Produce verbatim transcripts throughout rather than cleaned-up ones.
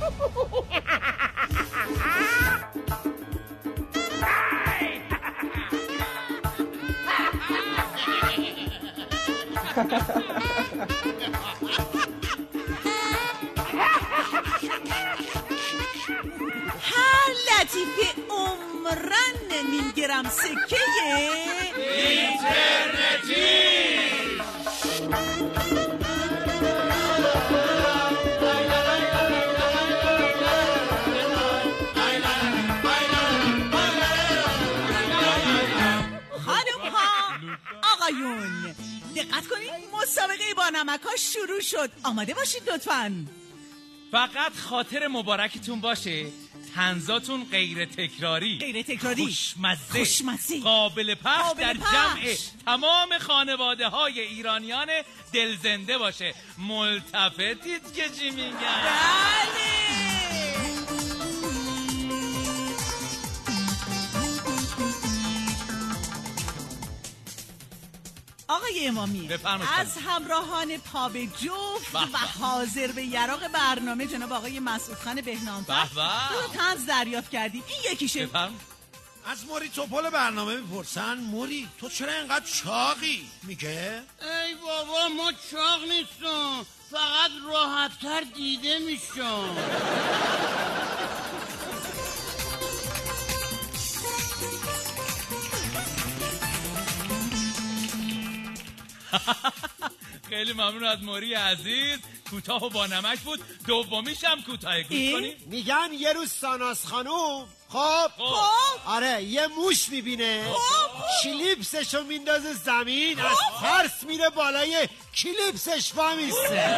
هر لطیفه عمرن نمیگرم سکه اینترنتی. آقایون دقت کنید، مسابقه با نمک ها شروع شد. آماده باشید لطفاً. فقط خاطر مبارکتون باشه طنزاتون غیر تکراری، غیر تکراری، خوشمزه، خوشمزه، قابل پخش قابل در پخش. جمع تمام خانواده های ایرانیان دلزنده باشه. ملتفتید که چی میگن؟ بله. آقای امامی، از همراهان پا به جفت و حاضر به یراق برنامه جناب آقای مسعود خان بهنام‌فر دو طنز دریافت کردیم. این یکیشه. بفهم. از موری توپل برنامه میپرسن موری تو چرا اینقدر چاقی؟ میگه ای بابا ما چاق نیستم، فقط راحت‌تر دیده میشم. خیلی ممنون از موری عزیز. کوتاه و با نمک بود. دومیش هم کوتاه. گوش کنید. میگن یه روز ساناس خانوم خب خب آره یه موش میبینه، کلیپسشو میندازه زمین، از ترس میره بالای کلیپسش وامیسته.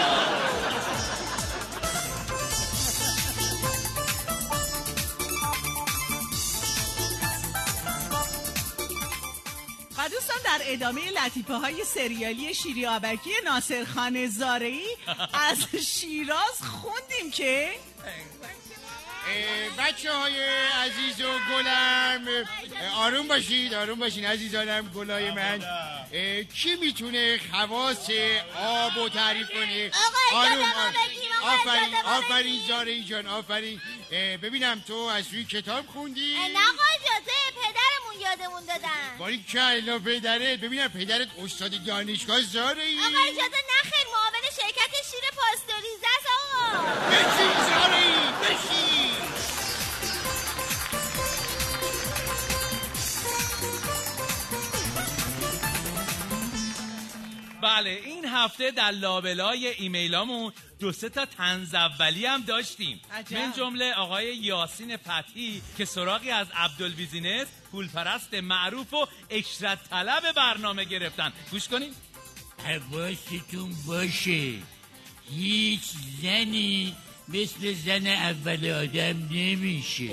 و دوستان در ادامه لطیفه های سریالی شیری آبکی ناصر خان زارعی از شیراز خوندیم که بچه های عزیز و گلم آروم باشید، آروم باشین عزیزانم گلای من. کی میتونه خواص آب رو تعریف کنه؟ آروم آفرین آفرین زارعی جان آفرین. ببینم تو از روی کتاب خوندی؟ نه قاجازه پدرمون یادمون دادن. باری کلا پدرت. ببینم پدرت استاد دانشگاه زارعی؟ آقا اجازه نخیر، معاون شرکت شیر پاستوریزه است آقا. بشین زارعی بشین. بله این هفته در لابلای ایمیلامون دو سه تا طنز اولی هم داشتیم. عجب. من جمله آقای یاسین فتحی که سراغی از عبدالبیزینس پولپرست معروف و اشرت طلب برنامه گرفتن. گوش کنین. حواستون باشه هیچ زنی مثل زن اول آدم نمیشه.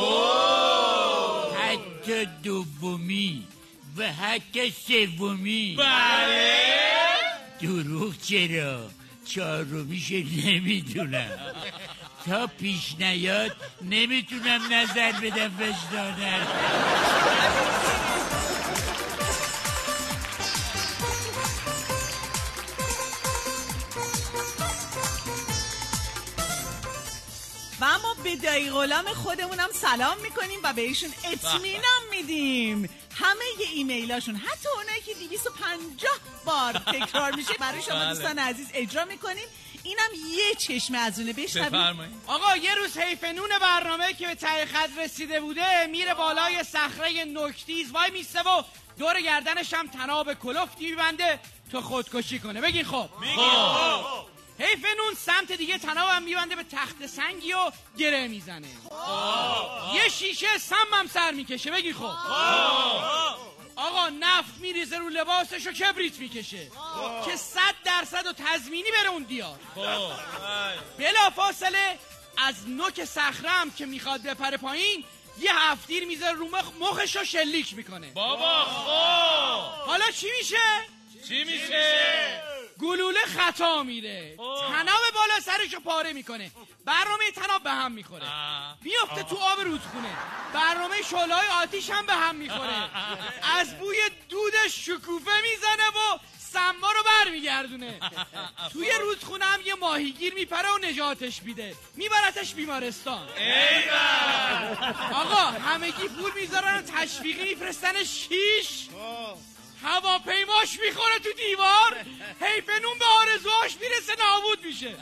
حتی دومی و حتی سومی. بله دروغ چرا؟ چهارمیش نمیدونم. تا پیش نیاد نمیتونم نظر بدم وجدانم. و اما به دایی غلام خودمونم سلام میکنیم و بهشون اطمینان میدیم. همه ی ایمیلاشون حتی اونایی که دویست و پنجاه بار تکرار میشه برای شما دوستان عزیز اجرا میکنیم. اینم یه چشمه از اونه بشنوید. آقا یه روز حیف نون برنامه که به ته خط رسیده بوده میره بالای صخره نکتیز وای میسته و دور گردنش هم تناب کلفتی میبنده تو خودکشی کنه. بگین خب خب حیف نون سمت دیگه تناب هم میبنده به تخت سنگی و گره میزنه. یه شیشه سم هم سر میکشه. بگین خب آقا نفت میریزه رو لباسش و کبریت میکشه که صد درصد و تضمینی بره اون دیار. بلا فاصله از نوک صخره هم که میخواد بپره پایین یه هفتیر میذاره رو مخ مخش رو شلیک میکنه. بابا خب حالا چی میشه؟ چی میشه؟ گلوله خطا میره، تناب بالا سرشو پاره میکنه، برنامه تناب به هم میخوره، میفته تو آب رودخونه، برنامه شعله‌های آتیش هم به هم میخوره، از بوی دودش شکوفه میزنه و سما رو برمیگردونه. توی رودخونه هم یه ماهیگیر میپره و نجاتش میده، میبرتش بیمارستان. آقا همگی پول میذارن و تشویقی میفرستن شیش، هواپیماش میخوره تو دیوار، حیف نون به آرزوهاش میرسه نابود میشه.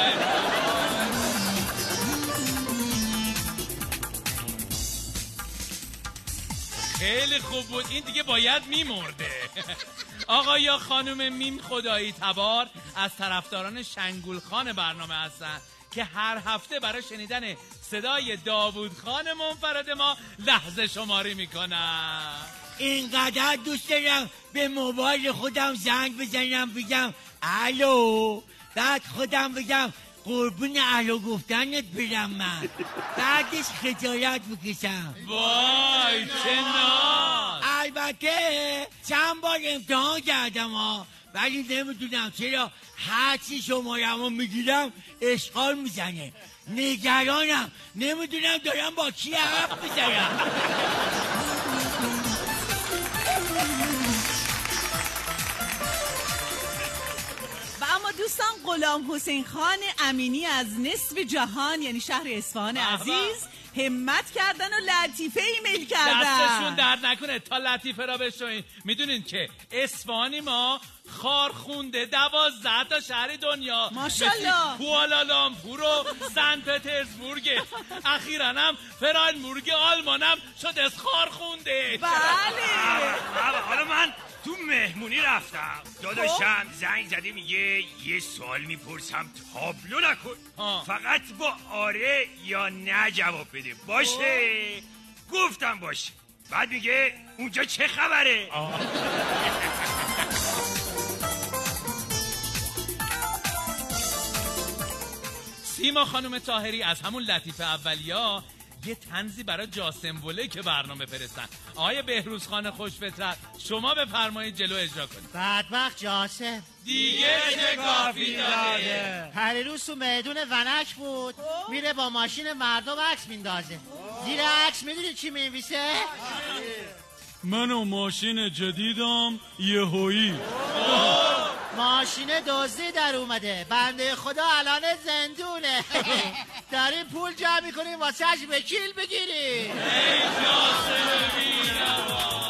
خیلی خوب بود، این دیگه باید میمرده. آقا یا خانم میم خدایی تبار از طرفداران شنگول خان برنامه هستن که هر هفته برای شنیدن صدای داوود خان منفرد ما لحظه شماری میکنن. اینقدر دوست دارم به موبایل خودم زنگ بزنم بگم الو، بعد خودم بگم قربون الو گفتنت برم، من بعدش خجالت بکشم. وای چه ناز. البته چند بار امتحان کردم ها، ولی نمیدونم چرا هرچی شمارمو میگیرم اشغال میزنه. نگرانم، نمیدونم دارم با کی حرف میزنم. و اما دوستان غلام حسین خان امینی از نصف جهان یعنی شهر اصفهان عزیز همت کردن و لطیفه ایمیل کردن. دستشون درد نکنه تا لطیفه را بشوین. میدونین که اصفهانی ما خار خونده دوازده تا شهر دنیا، ماشالله، کوالالامپور و سن پترزبورگ، اخیراً هم فراینبورگ آلمانم شد از خار خونده. بله. حالا من تو مهمونی رفتم، داداشم زنگ زده میگه یه سوال میپرسم تابلو نکن، فقط با آره یا نه جواب بده. باشه؟ گفتم باشه. بعد میگه اونجا چه خبره؟ سیما خانم طاهری از همون لطیفه اولیا یه طنزی برای جاسم وله که برنامه فرستن. آقای بهروز خان خوشفطرت شما بفرمایید جلو اجرا کنید. بدبخت جاسم دیگه چه کافی داره. پریروز تو میدون ونک بود، میره با ماشین مردم عکس میندازه. زیر عکس میدونی چی می‌نویسه؟ من و ماشین جدیدم یهویی. ماشین دزدی در اومده، بنده خدا الان زندونه. داریم پول جمع میکنیم واسهش وکیل بگیریم. ای جاسم بی‌نوا.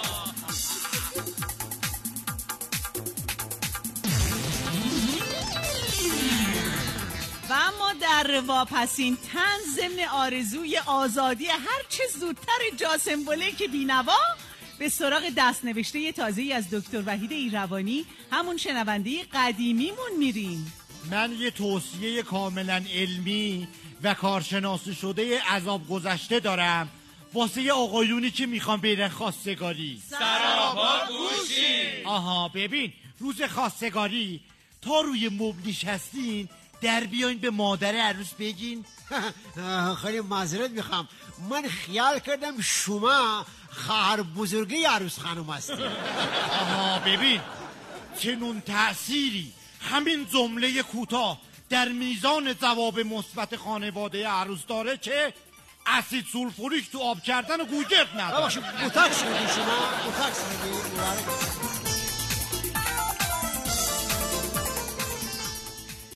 و اما در واپسین طنز ضمن آرزوی آزادی هر چه زودتر جاسم وله که بی‌نوا، به سراغ دست نوشته تازه‌ای از دکتر وحید ایروانی، همون شنونده قدیمیمون میریم. من یه توصیه کاملا علمی و کارشناسی شده عذاب گذشته دارم واسه آقایونی که میخوان برن خواستگاری. سراپا گوشی. آها ببین، روز خواستگاری تا روی مبل نشستین در بیاین به مادر عروس بگین خیلی معذرت میخوام، من خیال کردم شما خواهر بزرگی عروس خانم هستی. آها ببین، چنون تأثیری همین جمله کوتاه در میزان جواب مثبت خانواده عروس داره که اسید سولفوریک تو آب کردن و گوگرد نداره. بوتاکس میدی شما؟ بوتاکس میدی؟